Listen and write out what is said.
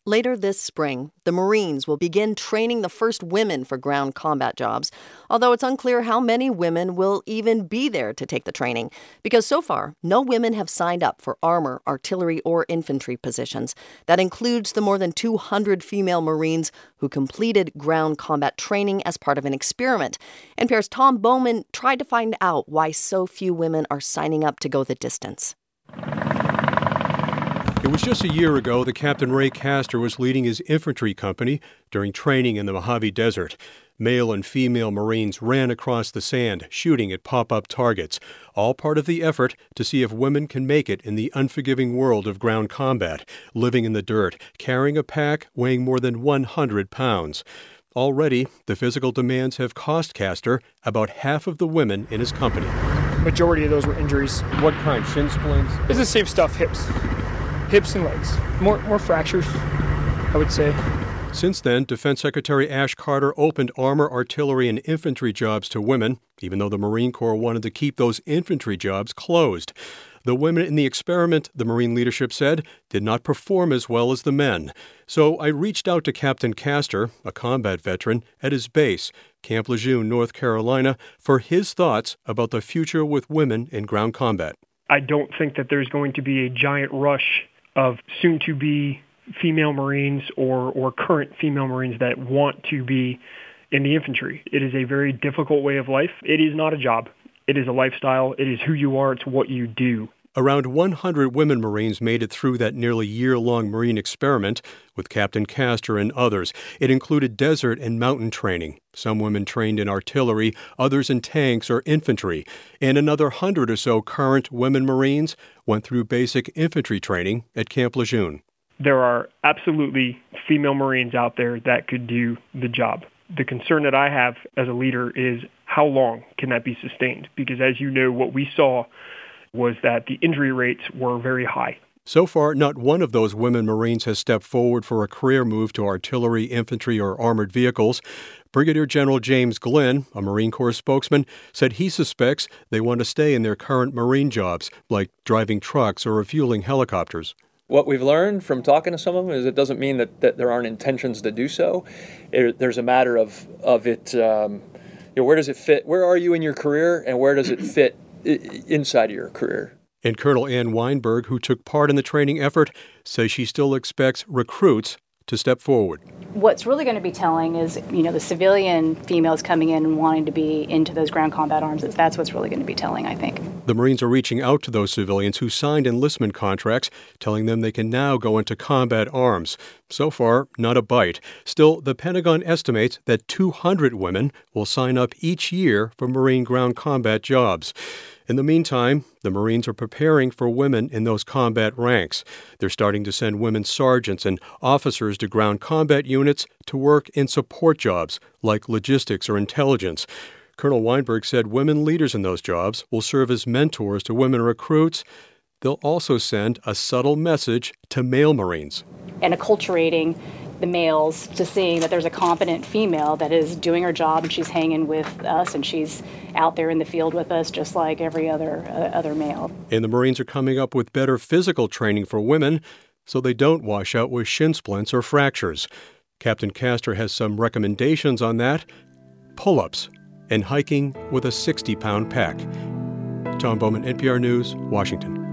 Later this spring, the Marines will begin training the first women for ground combat jobs, although it's unclear how many women will even be there to take the training, because so far, no women have signed up for armor, artillery, or infantry positions. That includes the more than 200 female Marines who completed ground combat training as part of an experiment. NPR's Tom Bowman tried to find out why so few women are signing up to go the distance. It was just a year ago that Captain Ray Castor was leading his infantry company during training in the Mojave Desert. Male and female Marines ran across the sand, shooting at pop-up targets, all part of the effort to see if women can make it in the unforgiving world of ground combat, living in the dirt, carrying a pack weighing more than 100 pounds. Already, the physical demands have cost Castor about half of the women in his company. Majority of those were injuries. What kind? Shin splints? It's the same stuff, hips and legs. More fractures, I would say. Since then, Defense Secretary Ash Carter opened armor, artillery, and infantry jobs to women, even though the Marine Corps wanted to keep those infantry jobs closed. The women in the experiment, the Marine leadership said, did not perform as well as the men. So I reached out to Captain Castor, a combat veteran, at his base, Camp Lejeune, North Carolina, for his thoughts about the future with women in ground combat. I don't think that there's going to be a giant rush of soon-to-be female Marines or current female Marines that want to be in the infantry. It is a very difficult way of life. It is not a job. It is a lifestyle. It is who you are. It's what you do. Around 100 women Marines made it through that nearly year-long Marine experiment with Captain Castor and others. It included desert and mountain training. Some women trained in artillery, others in tanks or infantry. And another 100 or so current women Marines went through basic infantry training at Camp Lejeune. There are absolutely female Marines out there that could do the job. The concern that I have as a leader is how long can that be sustained? Because as you know, what we saw was that the injury rates were very high. So far, not one of those women Marines has stepped forward for a career move to artillery, infantry, or armored vehicles. Brigadier General James Glynn, a Marine Corps spokesman, said he suspects they want to stay in their current Marine jobs, like driving trucks or refueling helicopters. What we've learned from talking to some of them is it doesn't mean that there aren't intentions to do so. There's a matter of it, where does it fit? Where are you in your career, and where does it fit inside of your career? And Colonel Ann Weinberg, who took part in the training effort, says she still expects recruits to step forward. What's really going to be telling is, the civilian females coming in and wanting to be into those ground combat arms. That's what's really going to be telling, I think. The Marines are reaching out to those civilians who signed enlistment contracts, telling them they can now go into combat arms. So far, not a bite. Still, the Pentagon estimates that 200 women will sign up each year for Marine ground combat jobs. In the meantime, the Marines are preparing for women in those combat ranks. They're starting to send women sergeants and officers to ground combat units to work in support jobs like logistics or intelligence. Colonel Weinberg said women leaders in those jobs will serve as mentors to women recruits. They'll also send a subtle message to male Marines. And acculturating the males to seeing that there's a competent female that is doing her job and she's hanging with us and she's out there in the field with us just like every other male. And the Marines are coming up with better physical training for women so they don't wash out with shin splints or fractures. Captain Castor has some recommendations on that: pull-ups and hiking with a 60-pound pack. Tom Bowman, NPR News, Washington.